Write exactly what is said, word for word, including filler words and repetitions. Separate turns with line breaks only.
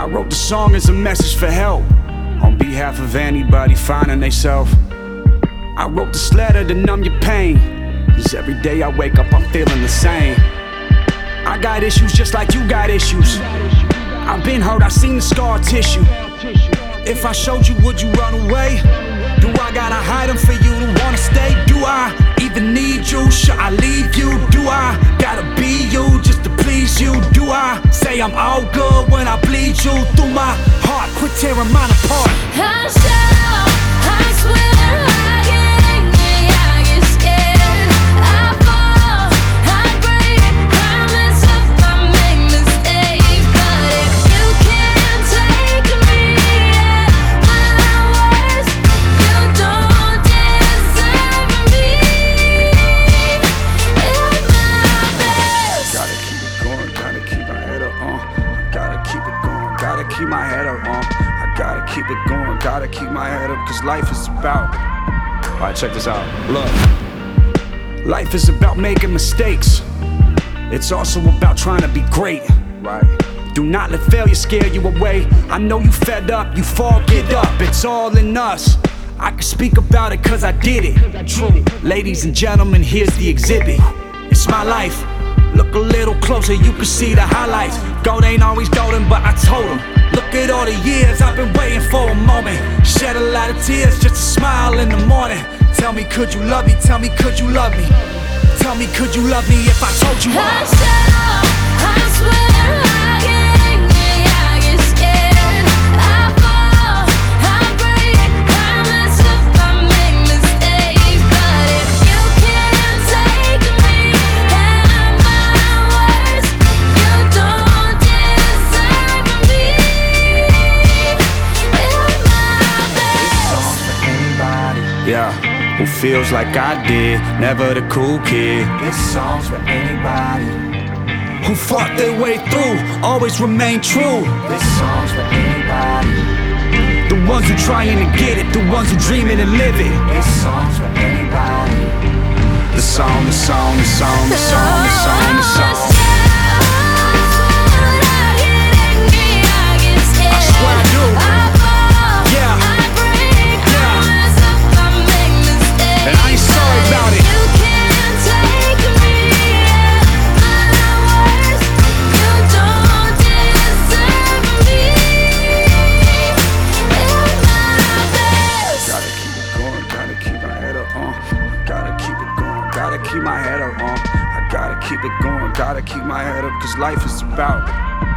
I wrote the song as a message for help, on behalf of anybody finding theyself. I wrote this letter to numb your pain, cause every day I wake up I'm feeling the same. I got issues just like you got issues. I've been hurt, I've seen the scar tissue. If I showed you, would you run away? Do I gotta hide them for you to wanna stay? Do I even need you? Should I leave you? Do I gotta be you just to please you? Do I say I'm all good when I bleed you through my heart? Quit tearing mine apart.
I shout, I swear, I get angry, I get scared, I fall, I break, I mess up, I make mistakes. But if you can't take me at my worst, you don't deserve me at my best.
Gotta keep it going, gotta keep my head up, uh. Gotta keep it going, gotta keep my head up, uh. I gotta keep it going, gotta keep my head up, cause life is about. Alright, check this out, look. Life is about making mistakes. It's also about trying to be great, right? Do not let failure scare you away. I know you fed up, you fall, get up. It's all in us. I can speak about it cause I did it. True. Ladies and gentlemen, here's the exhibit. It's my life. Look a little closer, you can see the highlights. Gold ain't always golden, but I told him. Look at all the years I've been waiting for a moment. Shed a lot of tears just to smile in the morning. Tell me, could you love me? Tell me, could you love me? Tell me, could you love me if I told you
I
I
shout, I swear, I get angry, I get scared, I fall, I break, I mess up, I make mistakes. But if you can't take me at my worst, you don't deserve me at my best.
Anybody,
Yeah, who feels like I did, never the cool kid.
this song's for anybody.
Who fought their way through, always remain true.
This song's for anybody.
The ones who trying to get it, the ones who dreaming and live it.
This song's for anybody.
The song, the song, the song, the song, the song, the song. I swear I do. Yeah. And I ain't sorry about it. Gotta keep it going, gotta keep my head up, uh. Gotta keep it going, gotta keep my head up, uh. I gotta keep it going, gotta keep my head up, cause life is about.